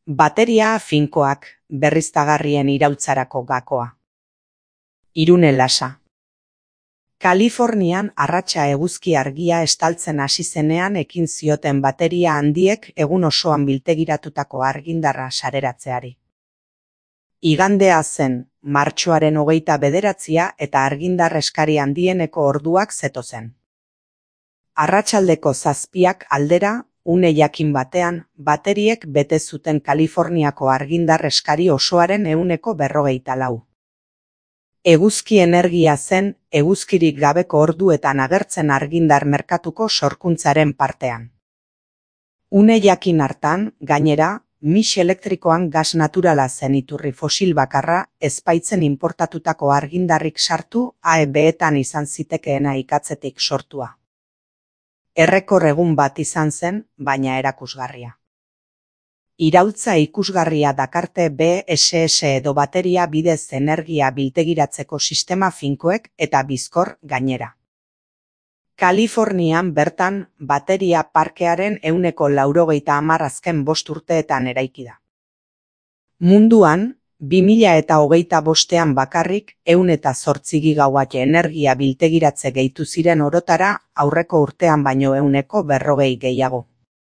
Bateria finkoak, berriztagarrien iraultzarako gakoa. Irune Lasa. Kalifornian arratsa eguzki argia estaltzen hasi zenean ekin zioten bateria handiek egun osoan biltegiratutako argindarra sareratzeari. Igandea zen, martxoaren 29 eta argindar eskari handieneko orduak zetozen. Arratsaldeko 7 aldera, une jakin batean, bateriek bete zuten Kaliforniako argindar eskari osoaren 124. Eguzki energia zen, eguzkirik gabeko orduetan agertzen argindar merkatuko sorkuntzaren partean. Une jakin hartan, gainera, mix elektrikoan gas naturala zen iturri fosil bakarra, ezbaitzen inportatutako argindarrik sartu AEB-etan izan zitekeena ikatzetik sortua. Errekor egun bat izan zen, baina erakusgarria. Iraultza ikusgarria dakarte BSS edo bateria bidez energia biltegiratzeko sistema finkoek eta bizkor gainera. Kalifornian bertan, bateria parkearen 190 azken 5 urteetan eraiki da. Munduan, 2025ean bakarrik 108 gigawatt energia biltegiratze gehitu ziren orotara, aurreko urtean baino 140 gehiago.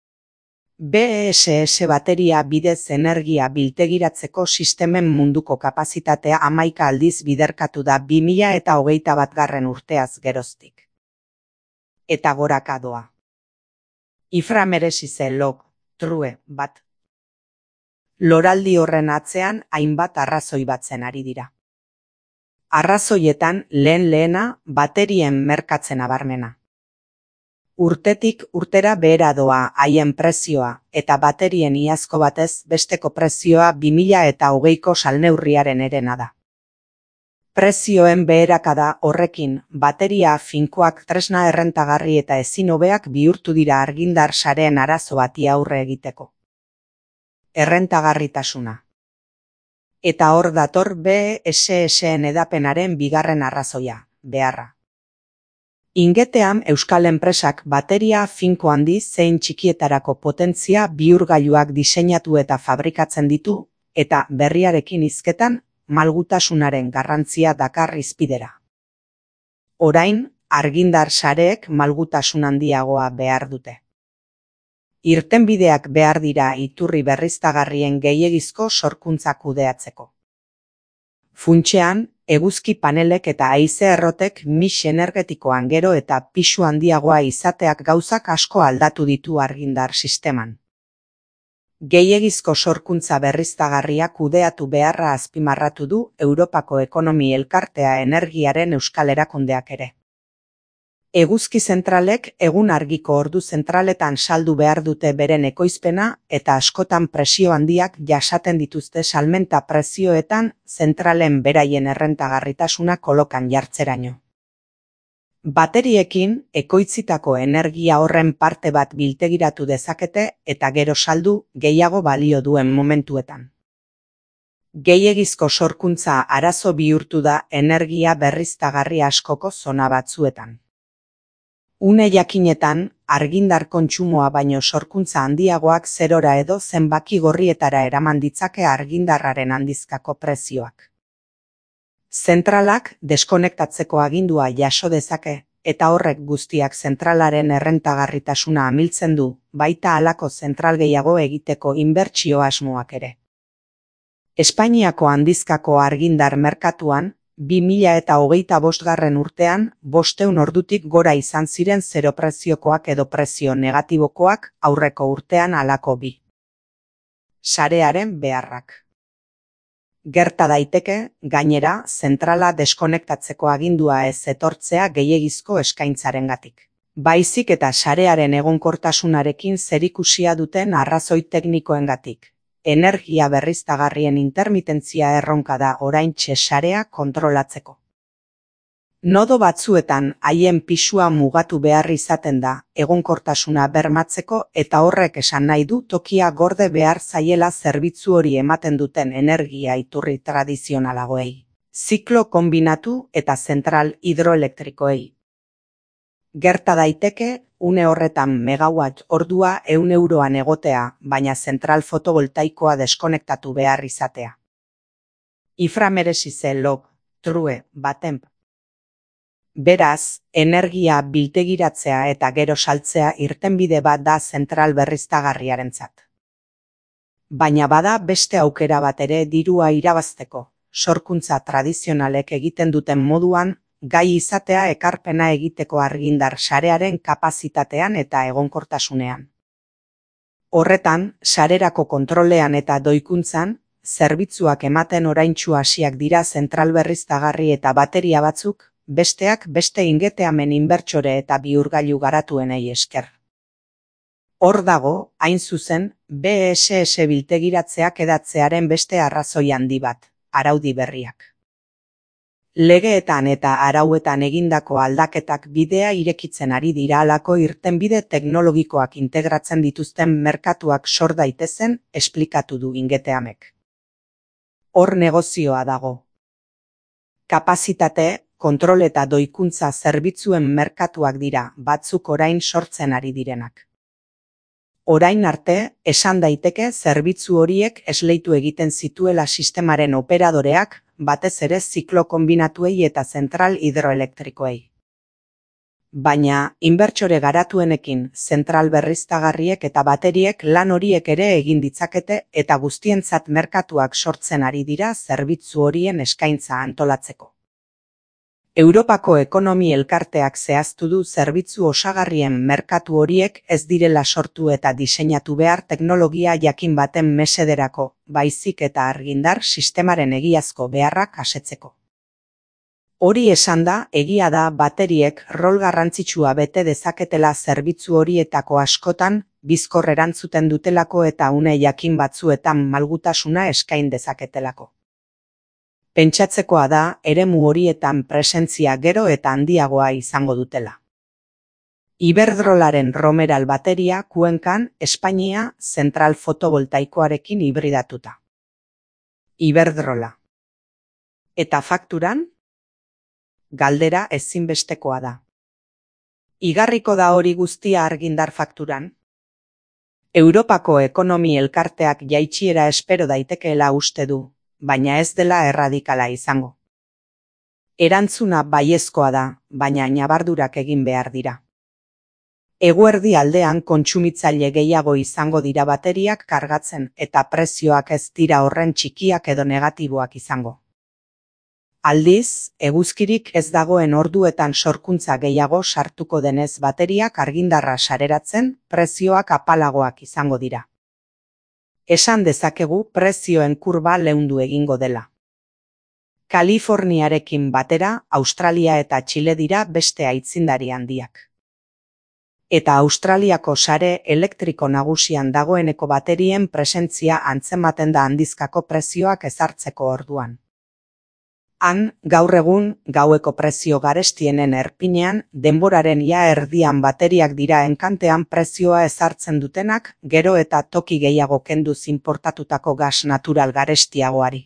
BSS bateria bidez energia biltegiratzeko sistemen munduko kapazitatea 11 aldiz biderkatu da 2021 urteaz geroztik. Eta goraka doa. Ifra merezi zen log, true, bat. Loraldi horren atzean hainbat arrazoi batzen ari dira. Arrazoietan lehena baterien merkatzen nabarmena. Urtetik urtera behera doa haien prezioa eta baterien iazko batez besteko prezioa 2020ko salneurriaren herena da. Prezioen beherakada horrekin bateria finkoak tresna errentagarri eta ezin hobeak bihurtu dira argindar sareen arazo bati aurre egiteko. Errentagarritasuna. Eta hor dator BSS-en edapenaren bigarren arrazoia, beharra. Ingetean euskal enpresak bateria finko handi zein txikietarako potentzia bihurgailuak diseinatu eta fabrikatzen ditu, eta berriarekin hizketan malgutasunaren garrantzia dakar hizpidera. Orain, argindar sareek malgutasun handiagoa behar dute. Irtenbideak behar dira iturri berriztagarrien gehiegizko sorkuntza kudeatzeko. Funtsean, eguzki panelek eta haize errotek mix energetikoan gero eta pisu handiagoa izateak gauzak asko aldatu ditu argindar sisteman. Gehiegizko sorkuntza berriztagarria kudeatu beharra azpimarratu du Europako Ekonomi Elkartea Energiaren Euskal Erakundeak ere. Eguzki zentralek egun argiko ordu zentraletan saldu behar dute beren ekoizpena eta askotan presio handiak jasaten dituzte salmenta prezioetan zentralen beraien errentagarritasuna kolokan jartzeraino. Bateriekin ekoitzitako energia horren parte bat biltegiratu dezakete eta gero saldu gehiago balio duen momentuetan. Gehiegizko sorkuntza arazo bihurtu da energia berriztagarri askoko zona batzuetan. Une jakinetan, argindar kontsumoa baino sorkuntza handiagoak zerora edo zenbaki gorrietara eraman ditzake argindarraren handizkako prezioak. Zentralak deskonektatzeko agindua jaso dezake, eta horrek guztiak zentralaren errentagarritasuna amiltzen du, baita halako zentral gehiago egiteko inbertsio asmoak ere. Espainiako handizkako argindar merkatuan, 2025 urtean, 500 ordutik gora izan ziren zero preziokoak edo prezio negatibokoak aurreko urtean halako bi. Sarearen beharrak. Gerta daiteke, gainera, zentrala deskonektatzeko agindua ez etortzea gehiegizko eskaintzarengatik. Baizik eta sarearen egonkortasunarekin zerikusia duten arrazoi teknikoengatik. Energia berriztagarrien intermitentzia erronka da oraintxe sarea kontrolatzeko. Nodo batzuetan haien pisua mugatu behar izaten da egonkortasuna bermatzeko eta horrek esan nahi du tokia gorde behar zaiela zerbitzu hori ematen duten energia iturri tradizionalagoei, ziklo konbinatu eta zentral hidroelektrikoei. Gerta daiteke, une horretan megawatt ordua 100 euroan egotea, baina zentral fotovoltaikoa deskonektatu behar izatea. Iframeresi ze log, true, baten. Beraz, energia biltegiratzea eta gero saltzea irtenbide bat da zentral berriztagarriarentzat. Baina bada beste aukera bat ere dirua irabazteko, sorkuntza tradizionalek egiten duten moduan, gai izatea ekarpena egiteko argindar sarearen kapazitatean eta egonkortasunean. Horretan, sarerako kontrolean eta doikuntzan, zerbitzuak ematen oraintsu hasiak dira zentral berriztagarri eta bateria batzuk, besteak beste ingeteamen inbertsore eta bihurgailu garatuenei esker. Hor dago, hain zuzen, BESS biltegiratzeak edatzearen beste arrazoi handi bat, araudi berriak. Legeetan eta arauetan egindako aldaketak bidea irekitzen ari dira halako irtenbide teknologikoak integratzen dituzten merkatuak sor daitezen esplikatu du ingeteamek. Hor negozioa dago. Kapazitate, kontrol eta doikuntza zerbitzuen merkatuak dira batzuk orain sortzen ari direnak. Orain arte, esan daiteke zerbitzu horiek esleitu egiten zituela sistemaren operadoreak, batez ere ziklo konbinatuei eta zentral hidroelektrikoei. Baina, inbertsore garatuenekin zentral berriztagarriek eta bateriek lan horiek ere egin ditzakete eta guztientzat merkatuak sortzen ari dira zerbitzu horien eskaintza antolatzeko. Europako ekonomi elkarteak zehaztu du zerbitzu osagarrien merkatu horiek ez direla sortu eta diseinatu behar teknologia jakin baten mesederako, baizik eta argindar sistemaren egiazko beharrak asetzeko. Hori esanda, egia da bateriek rol garrantzitsua bete dezaketela zerbitzu horietako askotan, bizkor erantzuten dutelako eta une jakin batzuetan malgutasuna eskain dezaketelako. Pentsatzekoa da, eremu horietan presentzia gero eta handiagoa izango dutela. Iberdrolaren Romeral bateria Kuenkan, Espainia, zentral fotovoltaikoarekin hibridatuta. Iberdrola. Eta fakturan? Galdera ezinbestekoa da. Igarriko da hori guztia argindar fakturan? Europako ekonomi elkarteak jaitsiera espero daitekeela uste du, baina ez dela erradikala izango. Erantzuna baiezkoa da, baina ñabardurak egin behar dira. Eguerdi aldean kontsumitzaile gehiago izango dira bateriak kargatzen eta prezioak ez dira horren txikiak edo negatiboak izango. Aldiz, eguzkirik ez dagoen orduetan sorkuntza gehiago sartuko denez bateriak argindarra sareratzen, prezioak apalagoak izango dira. Esan dezakegu prezioen kurba leundu egingo dela. Kaliforniarekin batera, Australia eta Txile dira beste aitzindari handiak. Eta Australiako sare elektriko nagusian dagoeneko baterien presentzia antzematen da handizkako prezioak ezartzeko orduan. Han, gaur egun, gaueko prezio garestienen erpinean, denboraren ia erdian bateriak dira enkantean prezioa ezartzen dutenak, gero eta toki gehiago kenduz inportatutako gas natural garestiagoari.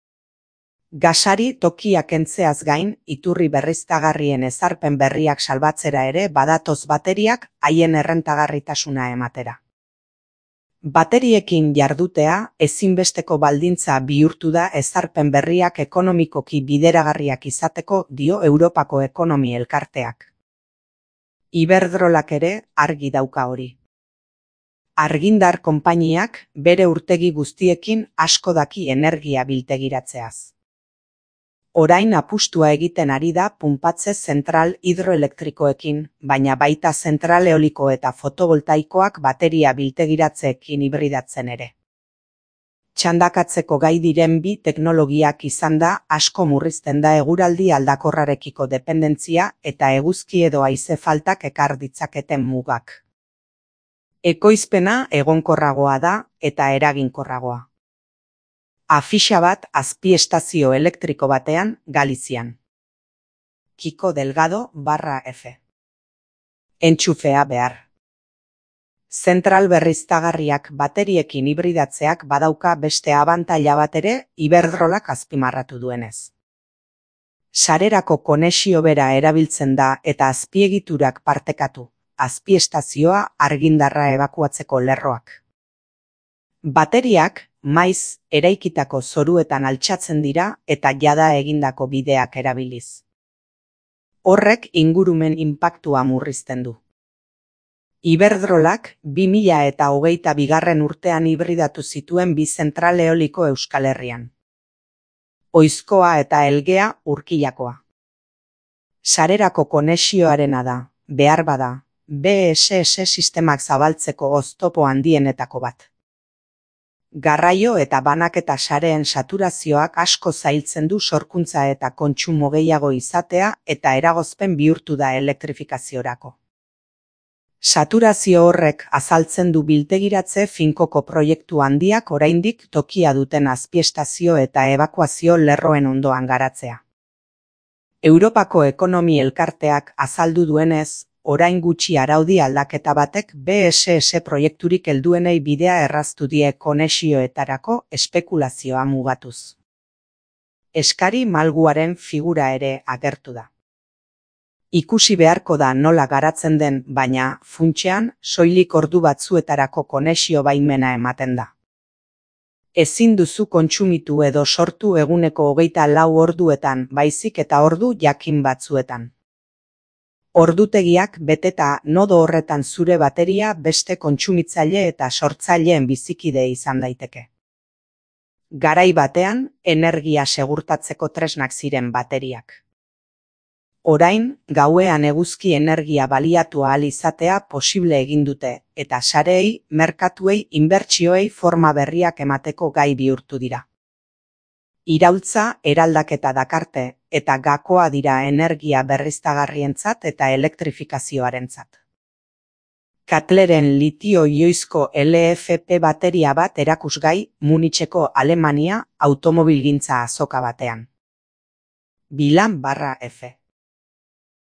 Gasari tokia kentzeaz gain, iturri berriztagarrien ezarpen berriak salbatzera ere badatoz bateriak haien errentagarritasuna ematera. Bateriekin jardutea ezinbesteko baldintza bihurtu da ezarpen berriak ekonomikoki bideragarriak izateko dio Europako ekonomi elkarteak. Iberdrolak ere argi dauka hori. Argindar konpainiak bere urtegi guztiekin asko daki energia biltegiratzeaz. Orain apustua egiten ari da punpatze zentral hidroelektrikoekin, baina baita zentral eoliko eta fotovoltaikoak bateria biltegiratzeekin hibridatzen ere. Txandakatzeko gai diren bi teknologiak izan da asko murrizten da eguraldi aldakorrarekiko dependentzia eta eguzki edo haize faltak ekar ditzaketen mugak. Ekoizpena egonkorragoa da eta eraginkorragoa. Afixa bat azpiestazio elektriko batean, Galizian. Kiko Delgado /F. Entxufea behar. Zentral berriztagarriak bateriekin hibridatzeak badauka beste abantaila bat ere Iberdrolak azpimarratu duenez. Sarerako konexio bera erabiltzen da eta azpiegiturak partekatu, azpiestazioa, argindarra ebakuatzeko lerroak. Bateriak maiz eraikitako zoruetan altxatzen dira eta jada egindako bideak erabiliz. Horrek ingurumen inpaktua murrizten du. Iberdrolak 2022 urtean hibridatu zituen 2 zentral eoliko Euskal Herrian. Oizkoa eta Elgea Urkillakoa. Sarerako konexioarena da, behar bada, BSS sistemak zabaltzeko oztopo handienetako bat. Garraio eta banaketa sareen saturazioak asko zailtzen du sorkuntza eta kontsumo gehiago izatea eta eragozpen bihurtu da elektrifikaziorako. Saturazio horrek azaltzen du biltegiratze finkoko proiektu handiak oraindik tokia duten azpiestazio eta ebakuazio lerroen ondoan garatzea. Europako Ekonomi Elkarteak azaldu duenez, orain gutxi araudi aldaketa batek BSS proiekturik helduenei bidea erraztu die konexioetarako espekulazioa mugatuz. Eskari malguaren figura ere agertu da. Ikusi beharko da nola garatzen den, baina, funtsean, soilik ordu batzuetarako konexio baimena ematen da. Ezin duzu kontsumitu edo sortu eguneko 24 orduetan, baizik eta ordu jakin batzuetan. Ordutegiak beteta nodo horretan zure bateria beste kontsumitzaile eta sortzaileen bizikide izan daiteke. Garai batean, energia segurtatzeko tresnak ziren bateriak. Orain, gauean eguzki energia baliatu ahal izatea posible egin dute, eta sareei, merkatuei, inbertsioei forma berriak emateko gai bihurtu dira. Iraultza eraldaketa dakarte, eta gakoa dira energia berriztagarrientzat eta elektrifikazioarentzat. Katleren litio-ioizko LFP bateria bat erakusgai Municheko Alemania automobilgintza azoka batean. Bilan/F